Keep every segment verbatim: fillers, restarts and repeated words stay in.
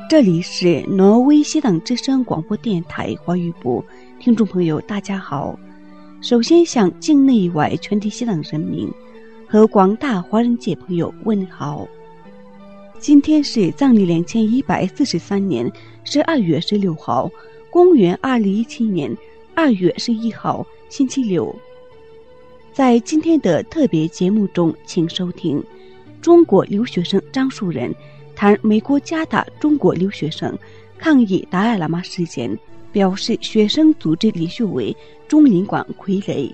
这里是挪威西党之声广播电台华语部，听众朋友大家好。首先向境内外全体西党人民和广大华人界朋友问好。今天是藏历两千一百四十三年十二月十六号，公元二零一七年二月十一号，星期六。在今天的特别节目中，请收听中国留学生张树人谈美国加大中国留学生抗议达赖喇嘛事件，表示学生组织领袖为中领馆傀儡。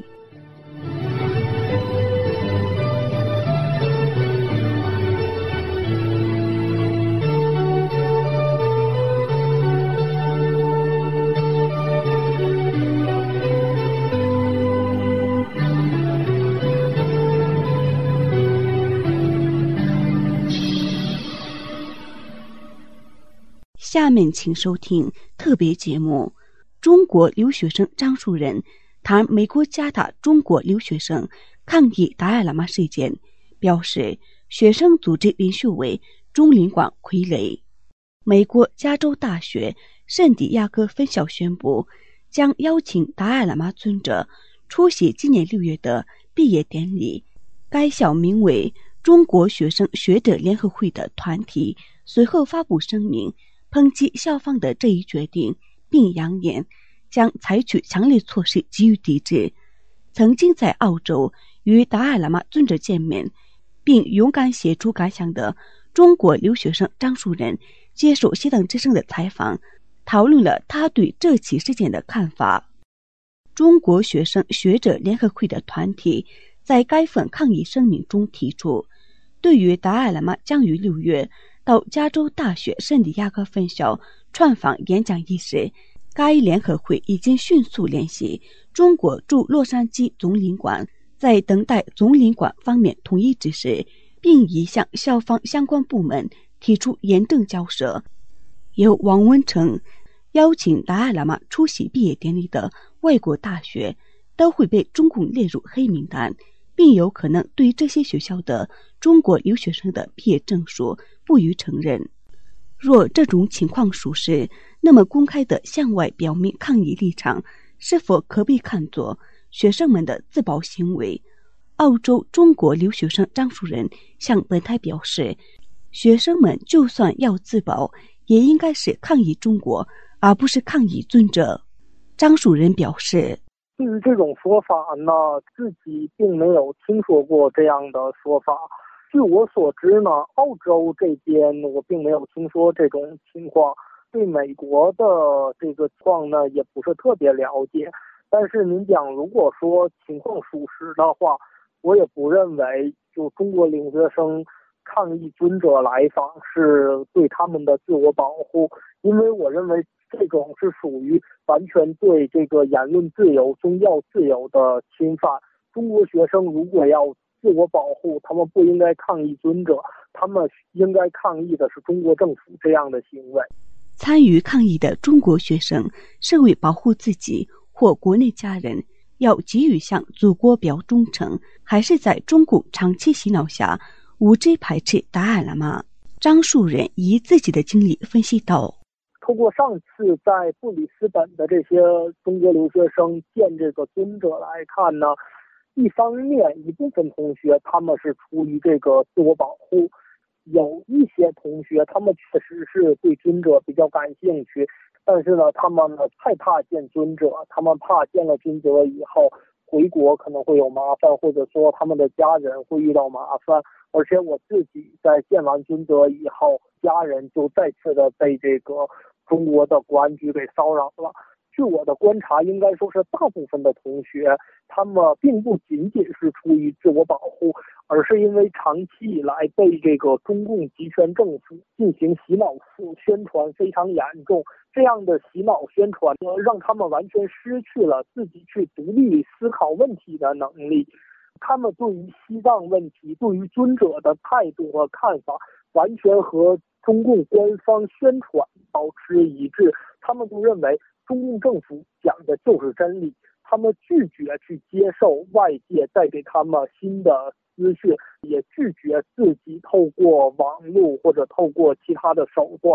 下面请收听特别节目，中国留学生张树人谈美国加大中国留学生抗议达赖喇嘛事件，表示学生组织领袖为中领馆傀儡。美国加州大学圣地亚哥分校宣布，将邀请达赖喇嘛尊者出席今年六月的毕业典礼。该校名为中国学生学者联合会的团体随后发布声明，抨击校方的这一决定，并扬言将采取强烈措施给予抵制。曾经在澳洲与达赖喇嘛尊者见面并勇敢写出感想的中国留学生张树人接受西藏之声的采访，讨论了他对这起事件的看法。中国学生学者联合会的团体在该份抗议声明中提出，对于达赖喇嘛将于六月到加州大学圣地亚哥分校串访演讲一事，该联合会已经迅速联系中国驻洛杉矶总领馆，在等待总领馆方面统一指示，并已向校方相关部门提出严正交涉。有网文称，邀请达赖喇嘛出席毕业典礼的外国大学都会被中共列入黑名单，并有可能对这些学校的中国留学生的毕业证书不予承认。若这种情况属实，那么公开的向外表明抗议立场是否可被看作学生们的自保行为？澳洲中国留学生张树人向本台表示，学生们就算要自保，也应该是抗议中国，而不是抗议尊者。张树人表示， 对于这种说法呢，自己并没有听说过这样的说法。据我所知呢，澳洲这边我并没有听说这种情况，对美国的这个情况呢也不是特别了解。但是您讲，如果说情况属实的话，我也不认为就中国留学生抗议尊者来访是对他们的自我保护，因为我认为这种是属于完全对这个言论自由、宗教自由的侵犯。中国学生如果要自我保护，他们不应该抗议尊者，他们应该抗议的是中国政府这样的行为。 参与抗议的中国学生是为保护自己或国内家人，要给予向祖国表忠诚，还是在中共长期洗脑下无知排斥达赖喇嘛？张树人以自己的经历分析道， 通过上次在布里斯本的这些中国留学生见这个尊者来看呢，一方面一部分同学他们是出于这个自我保护，有一些同学他们确实是对尊者比较感兴趣，但是呢他们呢害怕见尊者，他们怕见了尊者以后回国可能会有麻烦，或者说他们的家人会遇到麻烦。而且我自己在见完尊者以后，家人就再次的被这个中国的国安局给骚扰了。据我的观察，应该说是大部分的同学他们并不仅仅是出于自我保护，而是因为长期以来被这个中共集权政府进行洗脑宣传非常严重，这样的洗脑宣传呢，让他们完全失去了自己去独立思考问题的能力。他们对于西藏问题、对于尊者的态度和看法，完全和中共官方宣传保持一致。他们都认为中共政府讲的就是真理，他们拒绝去接受外界带给他们新的资讯，也拒绝自己透过网络或者透过其他的手段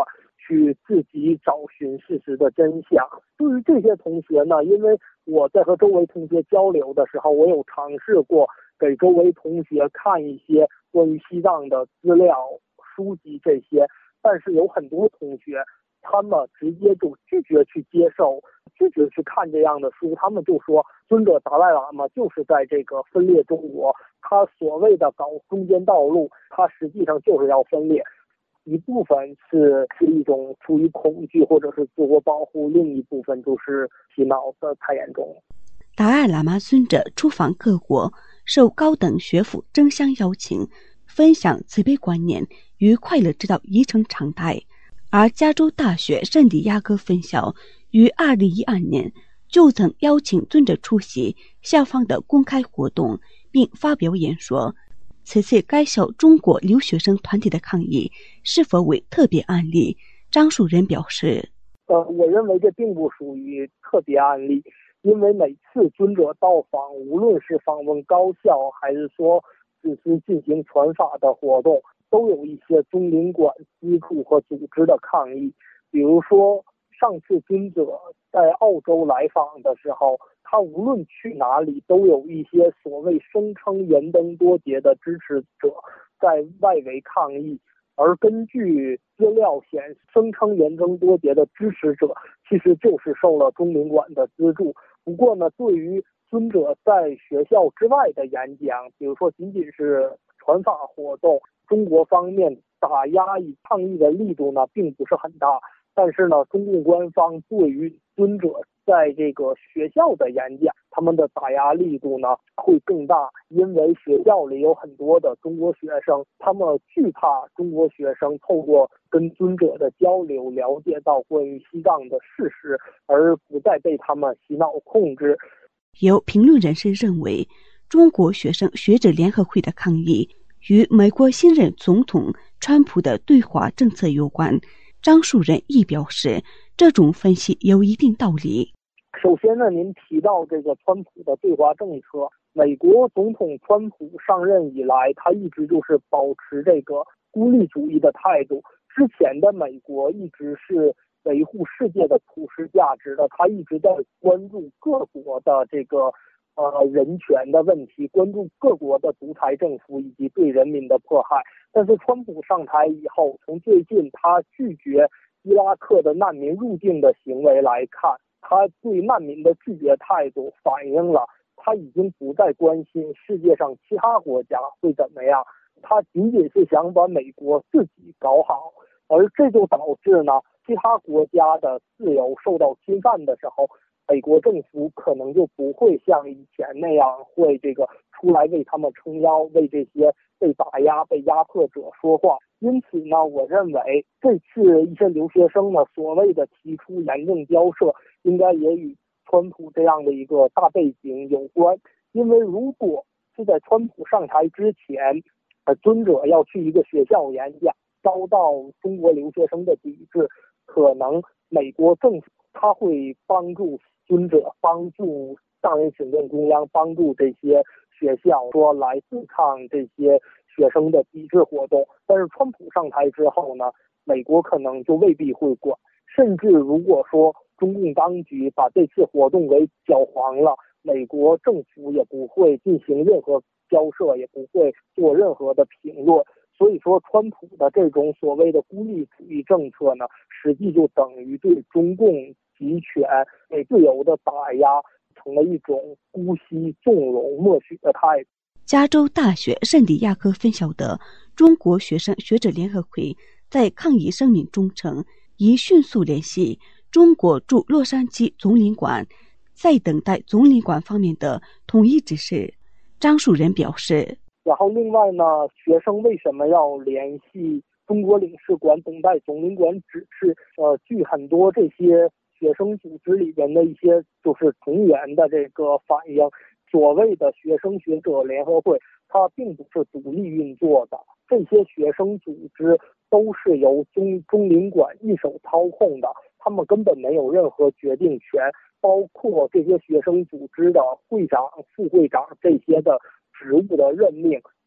去自己找寻事实的真相。对于这些同学呢，因为我在和周围同学交流的时候，我有尝试过给周围同学看一些关于西藏的资料、书籍这些，但是有很多同学他们直接就拒绝去接受，拒绝去看这样的书。他们就说尊者达赖喇嘛就是在这个分裂中国，他所谓的搞中间道路，他实际上就是要分裂。一部分是是一种出于恐惧或者是自我保护，另一部分就是洗脑的太严重。 达赖喇嘛尊者出访各国，受高等学府争相邀请，分享慈悲观念与快乐之道已成常态。而加州大学圣地亚哥分校于二零一二年就曾邀请尊者出席校方的公开活动，并发表演说。此次该校中国留学生团体的抗议是否为特别案例？张树人表示， 呃，我认为这并不属于特别案例，因为每次尊者到访，无论是访问高校，还是说只是进行传法的活动，都有一些中领馆资助和组织的抗议。比如说，上次尊者在澳洲来访的时候，他无论去哪里，都有一些所谓声称燃灯多节的支持者在外围抗议。而根据资料显示，声称燃灯多节的支持者其实就是受了中领馆的资助。不过呢，对于尊者在学校之外的演讲，比如说仅仅是传法活动，中国方面打压与抗议的力度呢并不是很大。但是呢，中共官方对于尊者在这个学校的演讲，他们的打压力度呢会更大，因为学校里有很多的中国学生，他们惧怕中国学生透过跟尊者的交流了解到关于西藏的事实，而不再被他们洗脑控制。 有评论人士认为，中国学生学者联合会的抗议与美国新任总统川普的对华政策有关。张树人亦表示，这种分析有一定道理。 首先呢，您提到这个川普的对华政策，美国总统川普上任以来，他一直就是保持这个孤立主义的态度。之前的美国一直是维护世界的普世价值的，他一直在关注各国的这个呃人权的问题，关注各国的独裁政府以及对人民的迫害。但是川普上台以后，从最近他拒绝伊拉克的难民入境的行为来看，他对难民的拒绝态度反映了他已经不再关心世界上其他国家会怎么样，他仅仅是想把美国自己搞好。而这就导致呢，其他国家的自由受到侵犯的时候，美国政府可能就不会像以前那样会这个出来为他们撑腰，为这些被打压、被压迫者说话。因此呢，我认为这次一些留学生呢所谓的提出严正交涉，应该也与川普这样的一个大背景有关。因为如果是在川普上台之前，呃，尊者要去一个学校演讲，遭到中国留学生的抵制，可能美国政府他会帮助尊者，帮助上任行政中央，帮助这些学校说来对抗这些学生的抵制活动。但是川普上台之后呢，美国可能就未必会管，甚至如果说中共当局把这次活动给搅黄了，美国政府也不会进行任何交涉，也不会做任何的评论。所以说，川普的这种所谓的孤立主义政策呢，实际就等于对中共集权、对自由的打压，成了一种姑息、纵容、默许的态度。 加州大学圣地亚哥分校的中国学生学者联合会在抗议声明中称，已迅速联系中国驻洛杉矶总领馆，在等待总领馆方面的统一指示。张树人表示， 然后另外呢，学生为什么要联系中国领事馆等待总领馆指示？呃，据很多这些学生组织里边的一些就是成员的这个反映，所谓的学生学者联合会，它并不是独立运作的，这些学生组织都是由中中领馆一手操控的，他们根本没有任何决定权，包括这些学生组织的会长、副会长这些的职务的任命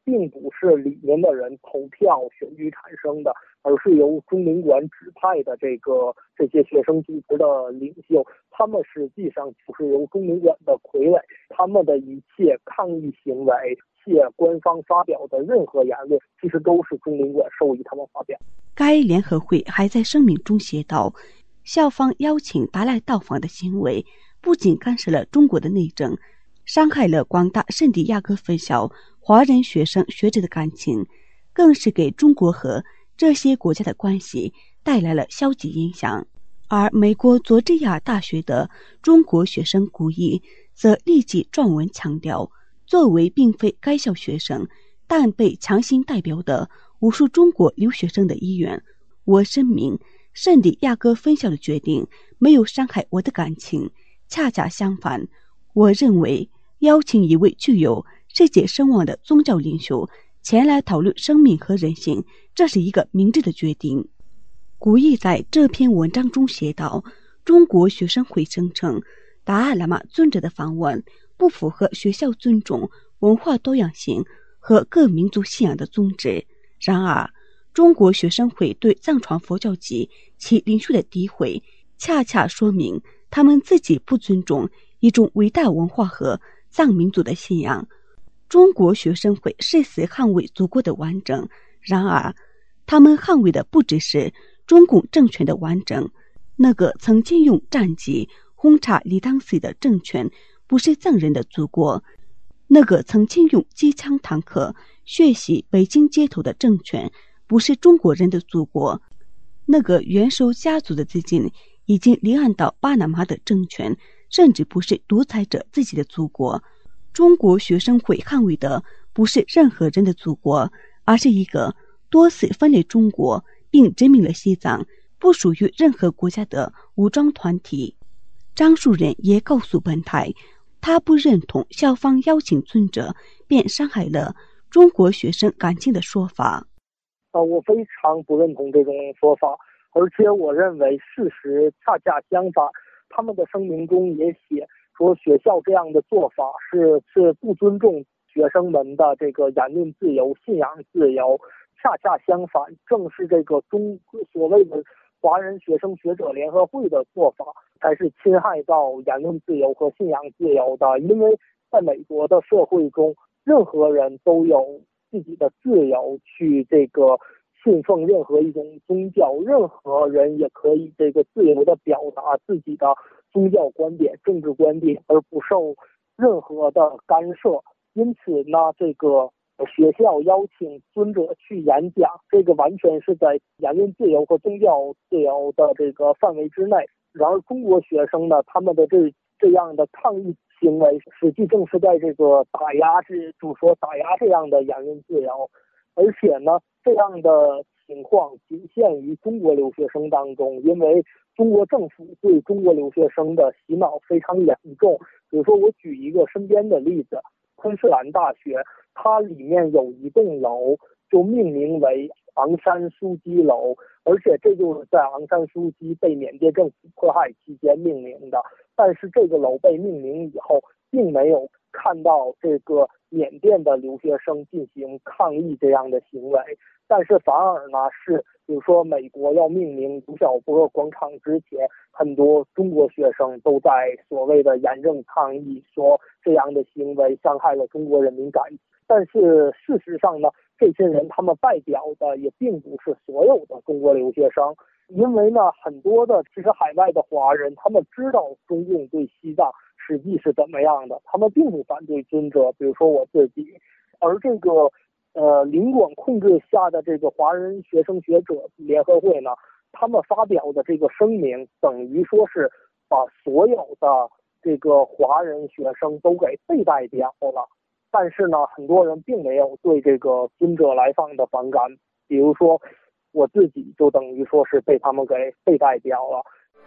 并不是里面的人投票选举产生的，而是由中领馆指派的这个这些学生组织的领袖，他们实际上就是由中领馆的傀儡，他们的一切抗议行为、一切官方发表的任何言论，其实都是中领馆授意他们发表。 该联合会还在声明中写道，校方邀请达赖到访的行为不仅干涉了中国的内政，伤害了广大圣地亚哥分校华人学生学者的感情，更是给中国和这些国家的关系带来了消极影响。而美国佐治亚大学的中国学生古义则立即撰文强调，作为并非该校学生但被强行代表的无数中国留学生的意愿，我声明圣地亚哥分校的决定没有伤害我的感情，恰恰相反，我认为邀请一位具有世界声望的宗教领袖前来讨论生命和人性，这是一个明智的决定。古义在这篇文章中写道，中国学生会声称达赖喇嘛尊者的访问不符合学校尊重文化多样性和各民族信仰的宗旨。然而，中国学生会对藏传佛教及其领袖的诋毁，恰恰说明他们自己不尊重一种伟大文化和藏民族的信仰。中国学生会誓死捍卫祖国的完整，然而他们捍卫的不只是中共政权的完整，那个曾经用战机轰炸理当寺的政权不是藏人的祖国，那个曾经用机枪坦克血洗北京街头的政权不是中国人的祖国，那个元首家族的资金已经离岸到巴拿马的政权甚至不是独裁者自己的祖国。中国学生会捍卫的不是任何人的祖国，而是一个多次分裂中国并殖民了西藏、不属于任何国家的武装团体。张树人也告诉本台，他不认同校方邀请尊者便伤害了中国学生感情的说法。 呃，我非常不认同这种说法，而且我认为事实恰恰相反。他们的声明中也写说，学校这样的做法是是不尊重学生们的这个言论自由、信仰自由。恰恰相反，正是这个中所谓的华人学生学者联合会的做法，才是侵害到言论自由和信仰自由的。因为在美国的社会中，任何人都有自己的自由去这个信奉任何一种宗教，任何人也可以这个自由的表达自己的宗教观点、政治观点，而不受任何的干涉。因此呢，这个学校邀请尊者去演讲，这个完全是在言论自由和宗教自由的这个范围之内。然而，中国学生呢，他们的这这样的抗议行为，实际正是在这个打压这，就说打压这样的言论自由。而且呢，这样的情况仅限于中国留学生当中，因为中国政府对中国留学生的洗脑非常严重。比如说，我举一个身边的例子，昆士兰大学，它里面有一栋楼就命名为昂山素姬楼，而且这就是在昂山素姬被缅甸政府迫害期间命名的。但是这个楼被命名以后，并没有看到这个缅甸的留学生进行抗议这样的行为，但是反而呢是，比如说美国要命名卢晓波广场之前，很多中国学生都在所谓的严正抗议，说这样的行为伤害了中国人民感情。但是事实上呢，这些人他们代表的也并不是所有的中国留学生，因为呢，很多的其实海外的华人，他们知道中共对西藏实际是怎么样的，他们并不反对尊者，比如说我自己。而这个呃领馆控制下的这个华人学生学者联合会呢，他们发表的这个声明，等于说是把所有的这个华人学生都给被代表了。但是呢，很多人并没有对这个尊者来访的反感，比如说我自己就等于说是被他们给被代表了。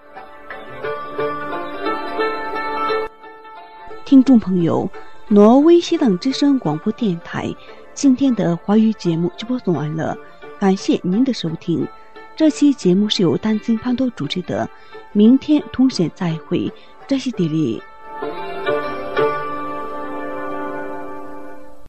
听众朋友，挪威西藏之声广播电台今天的华语节目就播送完了，感谢您的收听。这期节目是由丹津潘多主持的，明天同时再会，这是地理。